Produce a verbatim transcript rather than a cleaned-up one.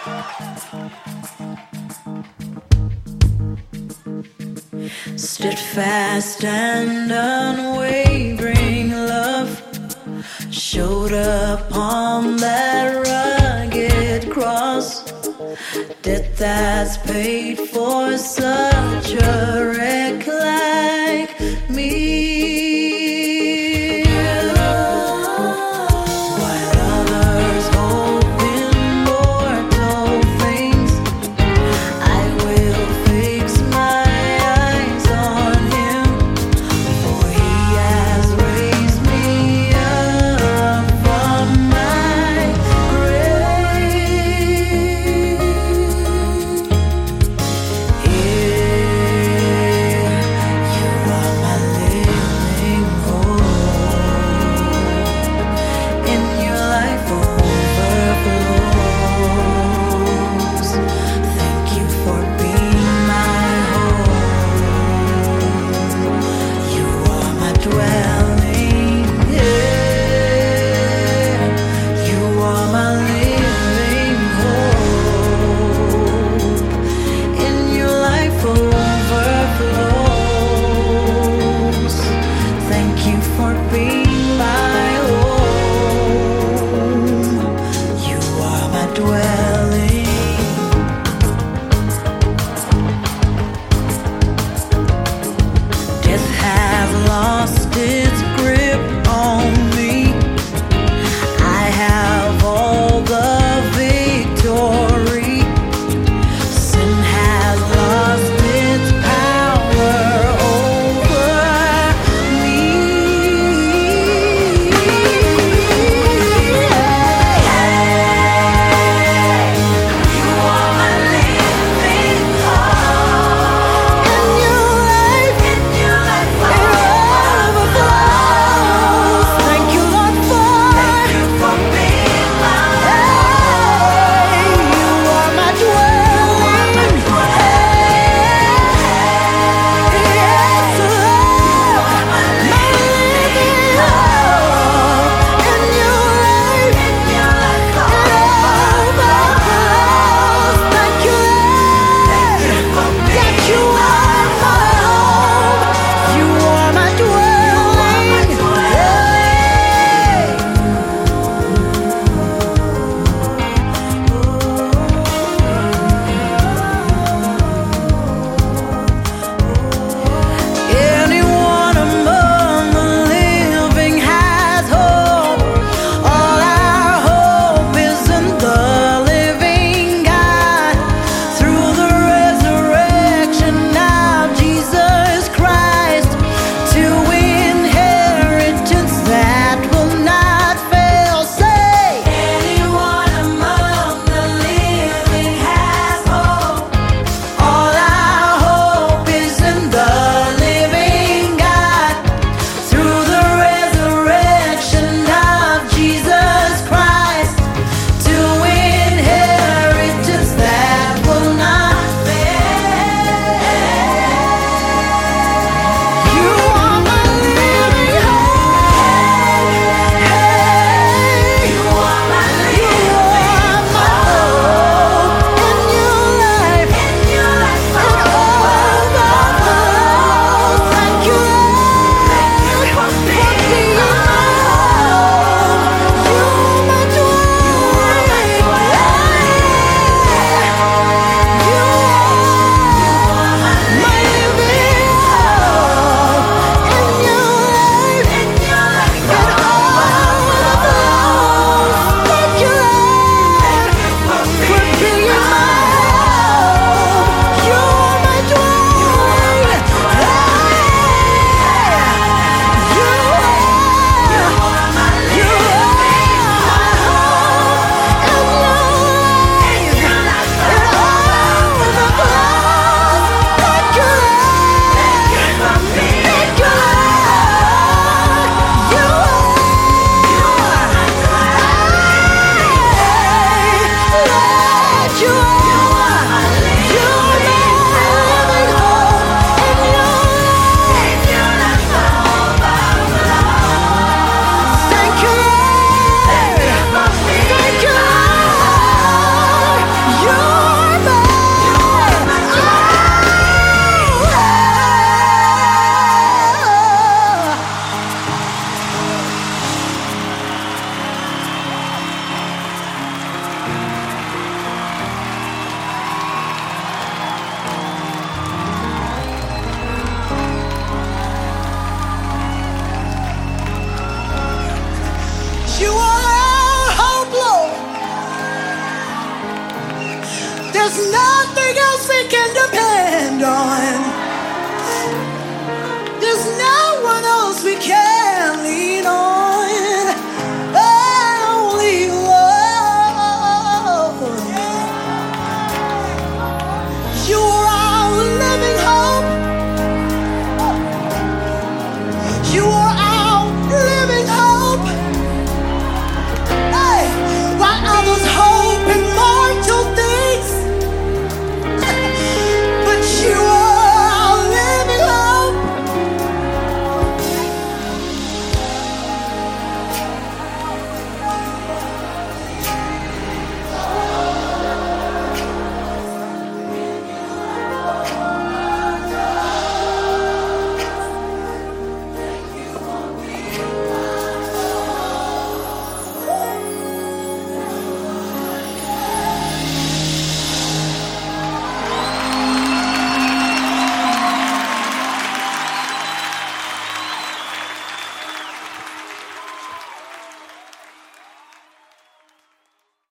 Steadfast and unwavering love showed upon that rugged cross. Debt that's paid for such a wreck like me. While others hope in mortal things, I will fix my eyes on Him, for He has raised me up from my grave. Here, you are my living hope. In your life overflows. Thank you for being my home. You are my dwelling. Yeah. You are my living hope. In your life overflows. Thank you for being my home. You are my dwelling. Death has lost its grip on me. I have all the victory. Sin has lost its power over me. You are my living hope. In your life, in your life, it overflows. Thank you, Lord, for thank you for being my hey. You are my dwelling. Yes, Lord, my living hope. In your life, in your life, it overflows. Thank you, Lord, that you are my home. You are my dwelling. Anyone among the living has hope. All our hope is in the living God. Through the resurrection of Jesus Christ, to inheritance that will not fail. Say, anyone among the living has hope. All our hope is in the living God. Through the resurrection of Jesus Christ, to inheritance that will not fail. You are my living hope. Hey, you are my living hope. In your life, in your life, it overflows. Thank you, Lord, for being my home. You are my dwelling. You are my living hope. In your life, in your life, it overflows. Thank you, Lord, for being my home. You are my dwelling. You are, you are my living hope. In your life, it overflows. Thank you, Lord. Thank you, Lord. You are, you are my Lord, you are, you are my living hope. In your life, in your life, overflows. Thank you, Lord. Thank you, Lord. You There's nothing